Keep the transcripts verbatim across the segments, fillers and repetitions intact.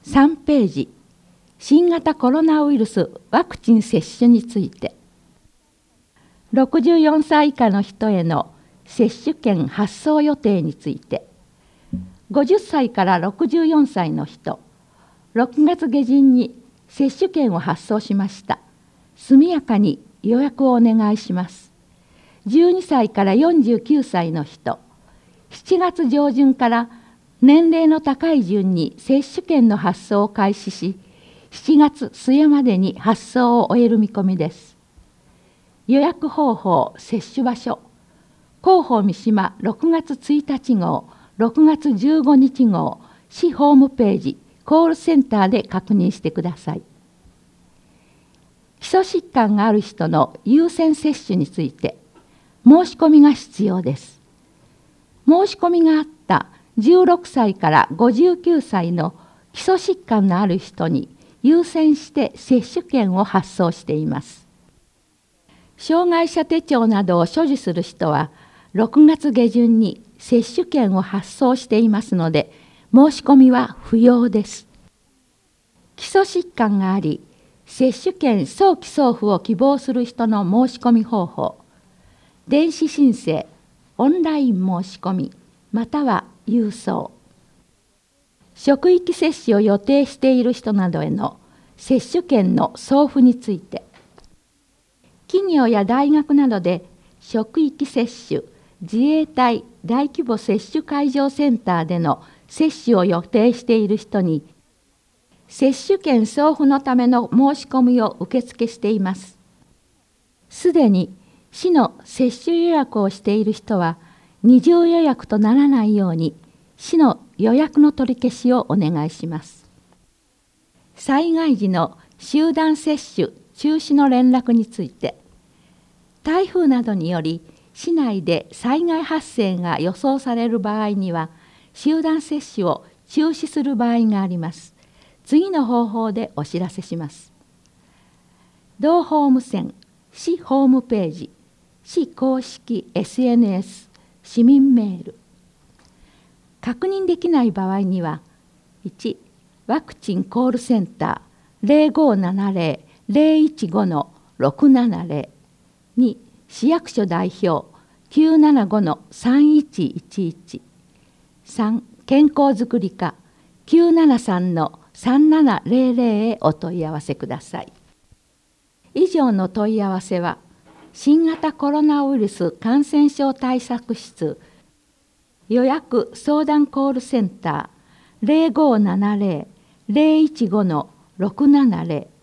さんページ、新型コロナウイルスワクチン接種について。ろくじゅうよんさい以下の人への接種券発送予定について、ごじゅっさいからろくじゅうよんさいの人、ろくがつ下旬に接種券を発送しました。速やかに予約をお願いします。じゅうにさいからよんじゅうきゅうさいの人、しちがつ上旬から年齢の高い順に接種券の発送を開始し、しちがつ末までに発送を終える見込みです。予約方法、接種場所、広報三島ろくがつついたち号、ろくがつじゅうごにち号、市ホームページ、コールセンターで確認してください。基礎疾患がある人の優先接種について、申し込みが必要です。申し込みがあったじゅうろくさいからごじゅうきゅうさいの基礎疾患のある人に優先して接種券を発送しています。障害者手帳などを所持する人はろくがつ下旬に接種券を発送していますので、申し込みは不要です。基礎疾患があり、接種券早期送付を希望する人の申し込み方法、電子申請、オンライン申し込み、または郵送。職域接種を予定している人などへの接種券の送付について、企業や大学などで職域接種、自衛隊大規模接種会場センターでの接種を予定している人に、接種券送付のための申し込みを受付しています。すでに市の接種予約をしている人は、二重予約とならないように、市の予約の取り消しをお願いします。災害時の集団接種中止の連絡について、台風などにより市内で災害発生が予想される場合には、集団接種を中止する場合があります。次の方法でお知らせします。同ホーム線、市ホームページ、市公式 エスエヌエス、市民メール。確認できない場合には、いち、ワクチンコールセンター ゼロごななゼロ ゼロいちご ろくななゼロ、に、市役所代表 きゅうななご さんいちいちいち、さん、健康づくり課 きゅうななさん さんななゼロゼロ へお問い合わせください。以上の問い合わせは、新型コロナウイルス感染症対策室予約相談コールセンター ゼロごななゼロ ゼロいちご ろくななゼロ。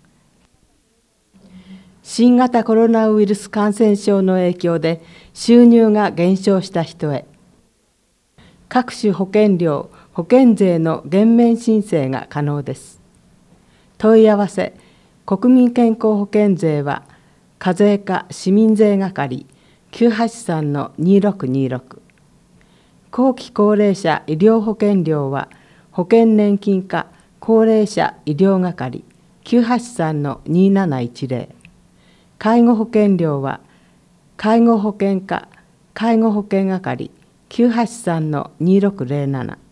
新型コロナウイルス感染症の影響で収入が減少した人へ、各種保険料・保険税の減免申請が可能です。問い合わせ、国民健康保険税は、課税課市民税係 きゅうはちさんのにろくにろく。後期高齢者医療保険料は、保険年金課高齢者医療係 きゅうはちさんのになないちゼロ。介護保険料は、介護保険課介護保険係 きゅうはちさんのにろくゼロなな。